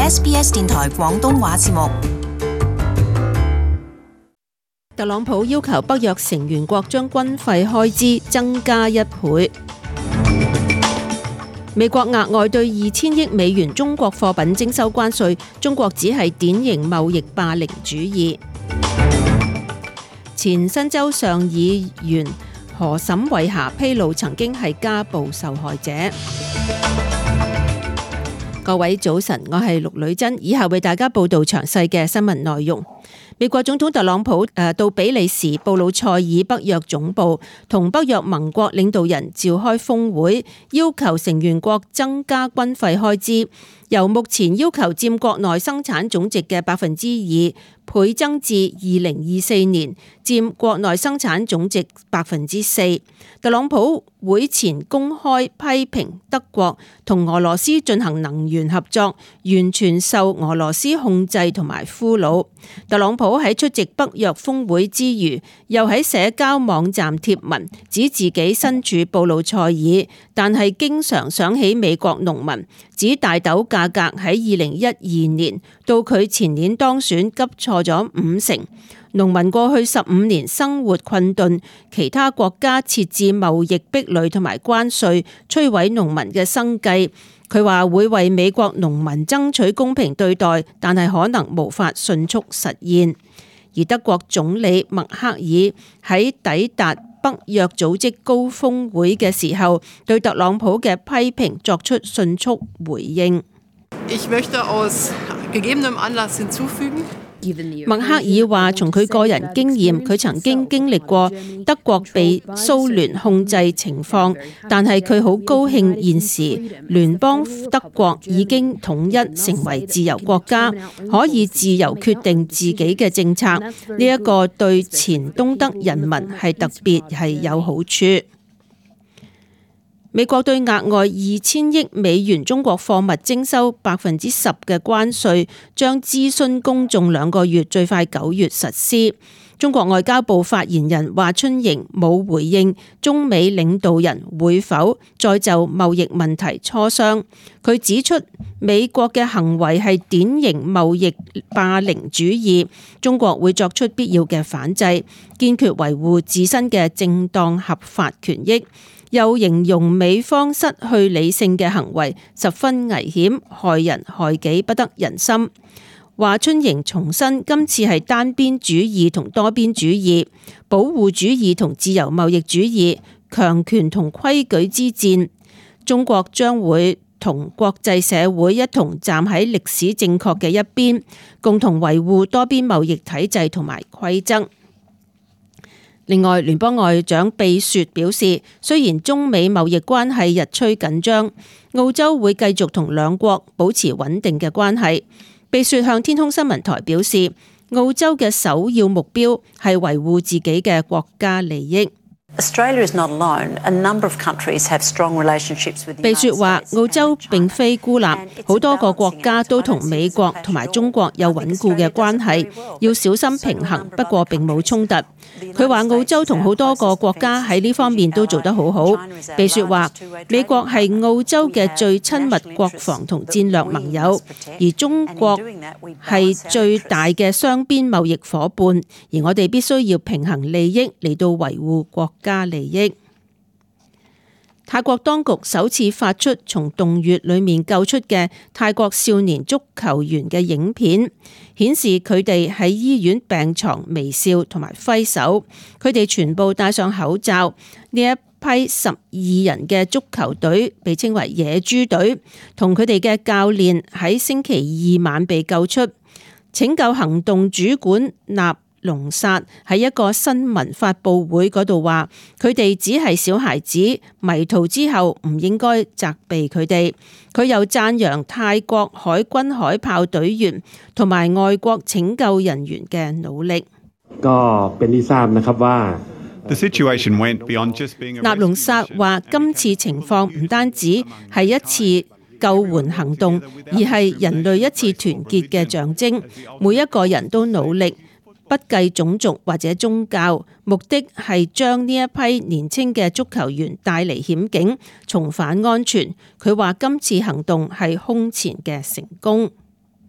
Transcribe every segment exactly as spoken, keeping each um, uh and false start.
S B S 電台廣東話節目。 特朗普要求北約成員國將軍費開支增加一倍。美國額外對二千億美元中國貨品徵收關稅，中國只係典型貿易霸凌主義。前新州上議員何沈慧霞披露曾經係家暴受害者。各位早晨，我係陸女真，以下為大家報道詳細嘅新聞內容。美國總統特朗普誒到比利時布魯塞爾北約總部，同北約盟國領導人召開峰會，要求成員國增加軍費開支，由目前要求佔國內生產總值嘅百分之二，倍增至二零二四年佔國內生產總值百分之四。特朗普會前公開批評德國同俄羅斯進行能源合作，完全受俄羅斯控制同埋俘虜。特朗普喺出席北約峰會之餘，又喺社交網站貼文，指自己身處布魯塞爾，但係經常想起美國農民，指大豆價格喺二零一二年到佢前年當選急挫咗五成。農民過去十五年生活困頓，其他國家設置貿易壁壘同埋關稅，摧毀農民嘅生計。佢話會為美國農民爭取公平對待，但係可能無法迅速實現。而德國總理默克爾喺抵達北約組織高峰會嘅時候，對特朗普嘅批評作出迅速回應。 Ich möchte aus gegebenem Anlass hinzufügen。 默克爾話：從佢個人經驗，佢曾經經歷過德國被蘇聯控制情況，但係佢好高興現時聯邦德國已經統一成為自由國家，可以自由決定自己嘅政策。呢一個對前東德人民係特別係有好處。美國對額外二千億美元中國貨物徵收百分之十嘅關稅，將諮詢公眾兩個月，最快九月實施。中國外交部發言人華春瑩冇回應中美領導人會否再就貿易問題磋商。佢指出，美國嘅行為係典型貿易霸凌主義，中國會作出必要嘅反制，堅決維護自身嘅正當合法權益。又形容美方失去理性嘅行為十分危險，害人害己，不得人心。華春瑩重申，今次係單邊主義同多邊主義、保護主義同自由貿易主義、強權同規矩之戰。中國將會同國際社會一同站喺歷史正確嘅一邊，共同維護多邊貿易體制同埋規則。另外，聯邦外長貝雪表示，雖然中美貿易關係日趨緊張，澳洲會繼續同兩國保持穩定嘅關係。貝雪向天空新聞台表示，澳洲嘅首要目標係維護自己嘅國家利益。 Australia is not alone. A number of countries have strong relationships with the United States. 貝雪話：澳洲並非孤立，好多個國家都同美國同埋中國有穩固嘅關係，要小心平衡。不過並冇衝突。佢話澳洲同好多個國家喺呢方面都做得好好。貝雪話：美國係澳洲嘅最親密國防同戰略盟友，而中國係最大嘅雙邊貿易伙伴，而我哋必須要平衡利益嚟到維護國家利益。泰國當局首次發出從洞穴裏面救出嘅泰國少年足球員嘅影片，顯示佢哋喺醫院病床微笑同埋揮手，佢哋全部戴上口罩。呢一批十二人嘅足球隊被稱為野豬隊，同佢哋嘅教練喺星期二晚被救出。拯救行動主管納龍薩喺一個新聞發佈會嗰度話，佢哋只係小孩子，迷途之後唔應該責備佢哋。佢又讚揚泰國海軍海豹隊員同埋外國拯救人員嘅努力。 ก็เป็นที่ทราบนะครับว่า The situation went beyond just being a 納龍薩話，今次情況唔單止係一次救援行動，而係人類一次團結嘅象徵。每一個人都努力，不計種族或者宗教，目的係將呢一批年輕嘅足球員帶離險境，重返安全。佢話今次行動係空前嘅成功。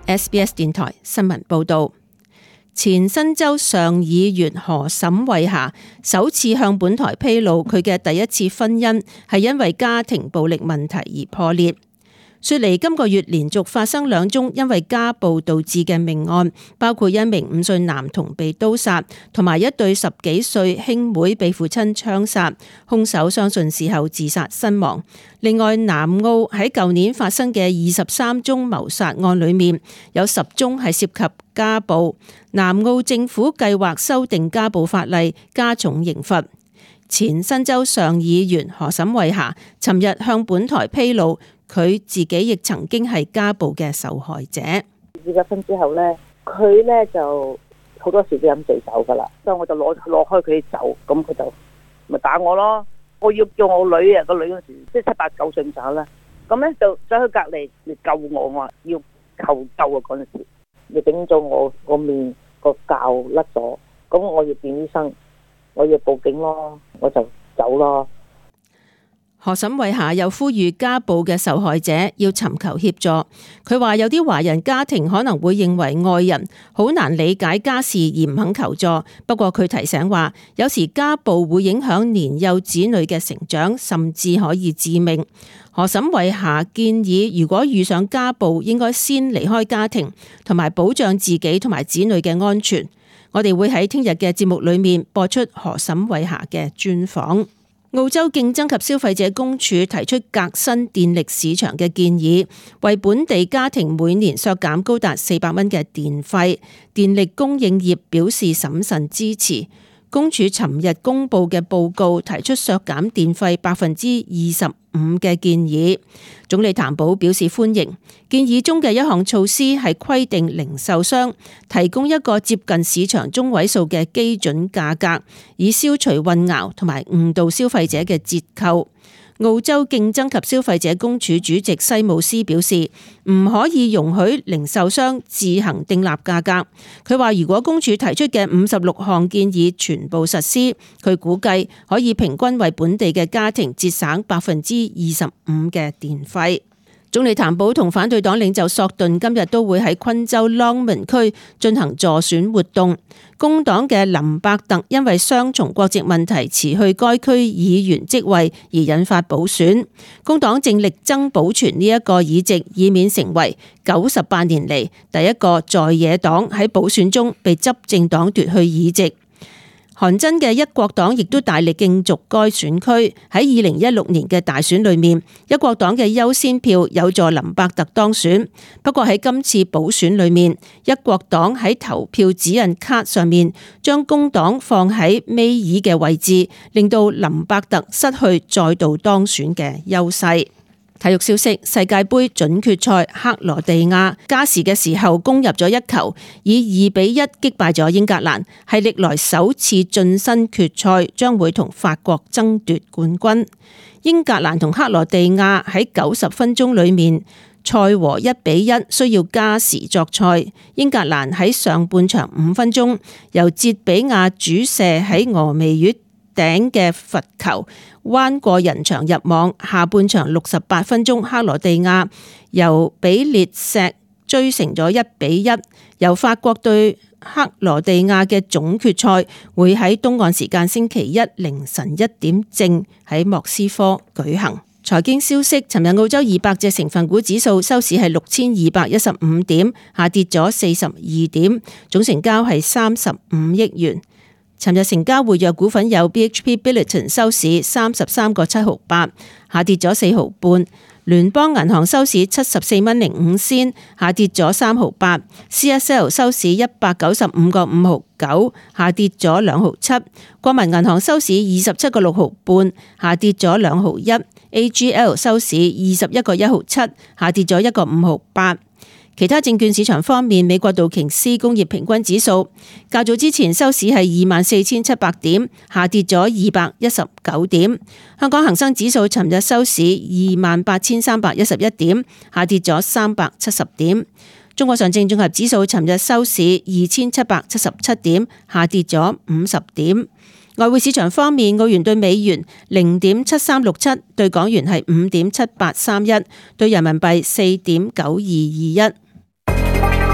S B S 電台新聞報道。前新州上議員何沈慧霞首次向本台披露佢嘅第一次婚姻係因為家庭暴力問題而破裂。雪梨今個月連續發生兩宗因為家暴導致嘅命案，包括一名五歲男童被刀殺，同埋一對十幾歲兄妹被父親槍殺，兇手相信事後自殺身亡。另外，南澳喺舊年發生嘅二十三宗謀殺案裏面，有十宗係涉及家暴。南澳政府計劃修訂家暴法例，加重刑罰。前新州上議員何沈慧霞尋日向本台披露，佢自己亦曾經係家暴嘅受害者。 結咗婚之後咧，佢咧就好多時都飲醉酒噶啦，所以我就攞攞開佢啲酒，咁佢就咪打我咯。我要叫我女啊，個女嗰時即係七八九歲咁上下啦，咁咧就走去隔離嚟救我，我話要求救啊！嗰陣時你頂咗我個面個臼甩咗，咁我要見醫生，我要報警咯，我就走咯。 何沈慧霞又呼籲家暴嘅受害者要尋求協助。佢話有啲華人家庭可能會認為外人好難理解家事而唔肯求助，不過佢提醒話，有時家暴會影響年幼子女嘅成長，甚至可以致命。何沈慧霞建議，如果遇上家暴，應該先離開家庭，同埋保障自己同埋子女嘅安全。我哋會喺聽日嘅節目裏面播出何沈慧霞嘅專訪。澳洲競爭及消費者公署提出革新電力市場嘅建議，為本地家庭每年削減高達四百蚊嘅電費。電力供應業表示審慎支持。公署尋日公布嘅報告提出削減電費百分之二十五嘅建議。總理譚寶表示歡迎建議中嘅一項措施，係規定零售商提供一個接近市場中位數嘅基準價格，以消除混淆同埋誤導消費者嘅折扣。澳洲競爭及消費者公署主席西姆斯表示，唔可以容許零售商自行訂立價格。佢話如果公署提出嘅五十六項建議全部實施，佢估計可以平均為本地嘅家庭節省百分之二十五嘅電費。總理譚寶同反對黨領袖索頓今日都會喺昆州 Longman 區進行助選活動。工黨嘅林伯特因為雙重國籍問題辭去該區議員職位而引發補選。工黨正力爭保存呢一個議席，以免成為九十八年嚟第一個在野黨喺補選中被執政黨奪去議席。韓真嘅一國黨亦都大力競逐該選區。喺二零一六年嘅大選裏面，一國黨嘅優先票有助林伯特當選。不過喺今次補選裏面，一國黨喺投票指引卡上面將工黨放喺尾二嘅位置，令到林伯特失去再度當選嘅優勢。體育消息：世界盃準決賽，克羅地亞加時嘅時候攻入咗一球，以二比一擊敗咗英格蘭，係歷來首次晉身決賽，將會同法國爭奪冠軍。英格蘭同克羅地亞喺九十分鐘裏面賽和一比一，需要加時作賽。英格蘭喺上半場五分鐘由捷比亞主射喺俄眉月頂嘅罰球彎過人牆入網。下半場六十八分鐘，克羅地亞由比列石追成咗一比一。由法國對克羅地亞嘅總決賽會喺東岸時間星期一凌晨一點正喺莫斯科舉行。財經消息：尋日澳洲二百隻成分股指數收市係六千二百一十五點，下跌咗四十二點，總成交係三十五億元。尋日成交活躍股份有 B H P Billiton 收市三十三個七毫八，下跌咗四毫半；聯邦銀行收市七十四蚊零五仙，下跌咗三毫八； C S L 收市一百九十五個五毫九，下跌咗兩毫七；國民銀行收市二十七個六毫半，下跌咗兩毫一； A G L 收市二十一個一毫七，下跌咗一個五毫八。其他證券市場方面，美國道瓊斯工業平均指數較早之前收市係二萬四千七百點，下跌咗二百一十九點。香港恒生指數尋日收市二萬八千三百一十一點，下跌咗三百七十點。中國上證綜合指數尋日收市二千七百七十七點，下跌咗五十點。外匯市場方面，澳元對美元零點七三六七，對港元係五點七八三一，對人民幣四點九二二一。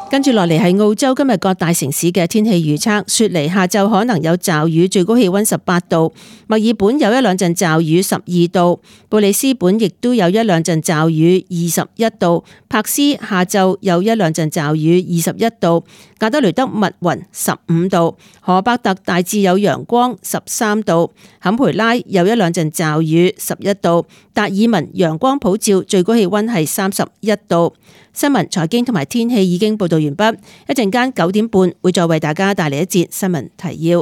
跟住落嚟係澳洲今日各大城市嘅天氣預測。雪梨下晝可能有驟雨，最高氣溫十八度；墨爾本有一兩陣驟雨，十二度；布里斯本亦都有一兩陣驟雨，二十一度；柏斯下晝有一兩陣驟雨，二十一度；亞德雷德密雲十五度；荷伯特大致有陽光，十三度；坎培拉有一兩陣驟雨，十一度；達爾文陽光普照，最高氣溫係三十一度。新聞、財經同埋天氣已經報道完畢，一陣間九點半會再為大家帶嚟一節新聞提要。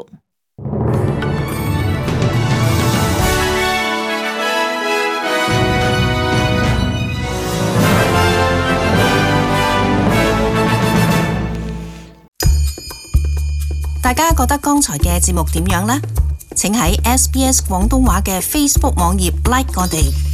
大家覺得剛才嘅節目點樣呢？請喺 S B S 廣東話嘅 Facebook 網頁 like 我哋。